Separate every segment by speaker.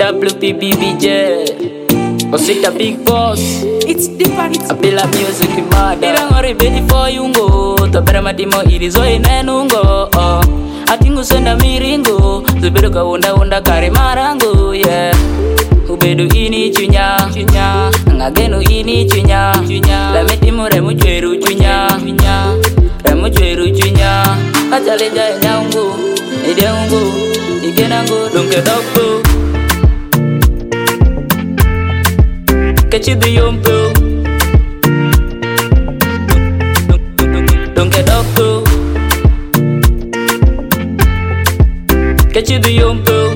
Speaker 1: WPBBJ. Osita big boss.
Speaker 2: It's different.
Speaker 1: I feel like music in mad. Irang ori bedi for yungo. Tobera matimo irizo inenungo. Atingu senda miringo. Zubiru ka unda kare marango. Yeah. Ubedu ini chunya. Ngagenu ini chunya. Lametimu remu chweru chunya. Remu chweru chunya. Achale jaya nyaungu. Ide ungu. Igenangu. Dunke dokku. Catch the yompo. Don't get up to. Catch the yompo.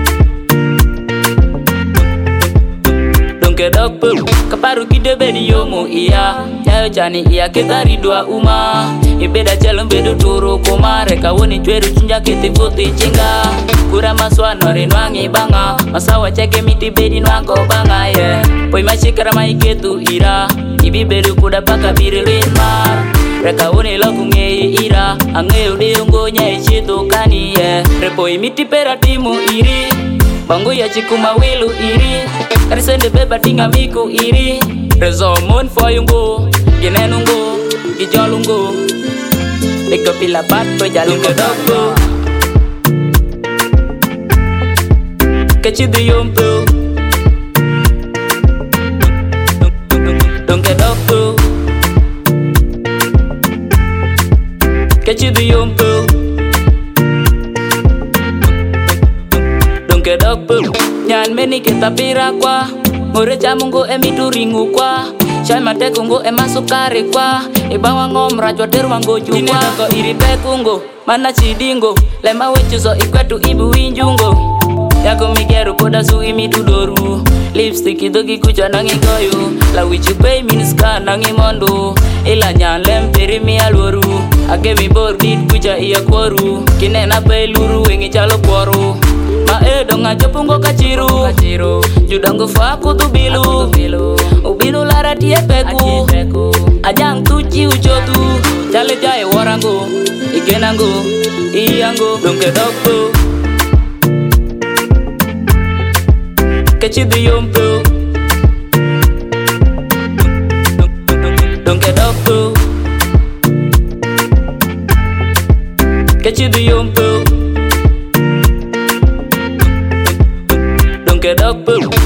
Speaker 1: Don't get up to. Kaparu kide bedi yomo iya. Nyayo chani iya ketari dua uma. Ibeda chalum bedu turu kuma. Reka woni chweru chunja kete futi chinga. Kura maswa nore nwangi banga. Masawa cheke miti bedi nwango banga yeah. Poi mashikara maiketu ira. Ibi bedu kuda baka birilin mar. Reka woni loku ngei ira. Ange udiungo nye chitu kani yeah. Repoi miti pera timu iri. Bangu ya chikuma wilu iri. Karisende beba tinga miku iri. Rezo mon foyungo. Ginenungo. Gijolungo. Liko pila bat po jalungo doggo. Catch the yompo. Don't get up to. Catch the yompo. Don't get up to. Nyan meni kita pira kwa. Mure chamungo emitu ringu kwa. Shai mate kungo emasukari kwa. Ibawa ngomra joteru wango jukwa. Kine doko iripe kungo. Mana chidingo. Lema wechuzo ikwetu ibu winjungo. Yako migeru koda sui midudoru. Lipstick idogi kucha nangi goyo. La wichu pay miniska nangi mondo. Ila nyan lemperi mi alworu. Ake mi bordit kucha iya kworu. Kine na pay luru wengi chalo kworu. Ma edo nga chopungo kachiru. Judango faku tu bilu. Ubilu lara tie peku. Ajang tuchi uchotu. Chale jaye warango. Igenango. Iyango. Donke dokko. Catch the yompo. Don't get up to. Catch the yompo. Don't get up to.